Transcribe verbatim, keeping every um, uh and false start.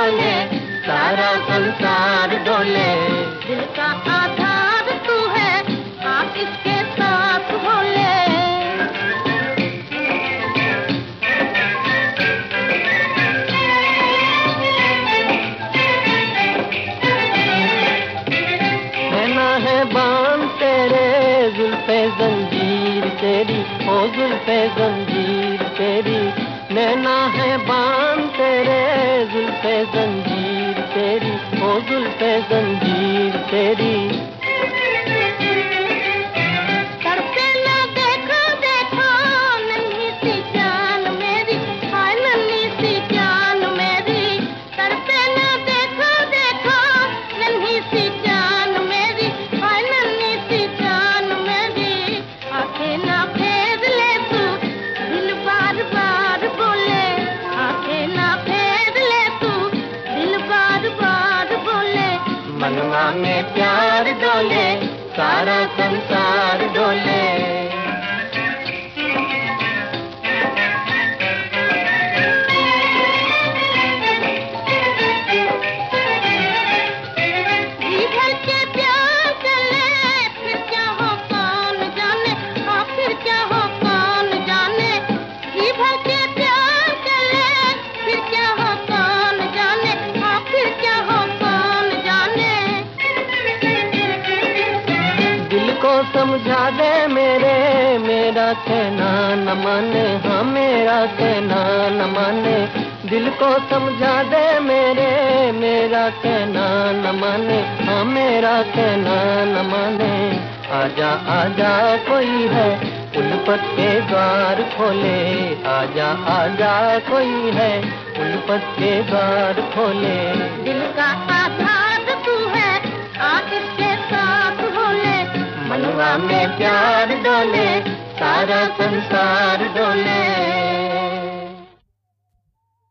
डोले, सारा संसार डोले। दिल का आधार तू है, आ इसके साथ बोले। नैना है बांध तेरे, जुल्फे जंजीर तेरी, ओ जुल्फे जंजीर तेरी। नैना है बांध तेरे, जुल्फे जंजीर तेरी, ओ जुल्फे जंजीर तेरी। करते ना देखो देखो नन्ही सी जान मेरी, हाय नन्ही सी जान मेरी। करते ना देखो देखो नन्ही सी जान मेरी, हाय नन्ही सी जान मेरी। आंखें ना फेर ले तू, दिल बार बार बोले। आंखें ना फेर ले तू, दिल बार बार बोले। मनवा में प्यार डोले, सारा संसार डोले। जी भर के प्यार चले, फिर क्या हो कौन जाने, हाँ फिर क्या हो कौन जाने। जी भर के प्यार चले, फिर क्या हो कौन जाने, हाँ फिर क्या हो कौन जाने। दिल को समझा दे मेरे, मेरा कहना न माने, हाँ मेरा कहना न माने। दिल को समझा दे मेरे, मेरा कहना न माने, हाँ मेरा कहना न माने। आजा आजा कोई है, उल्फत के द्वार खोले। आजा आजा कोई है, उल्फत के द्वार खोले। दिल का आधार तू है, आ इसके साथ बोले। मनवा में प्यार डोले, सारा संसार डोले।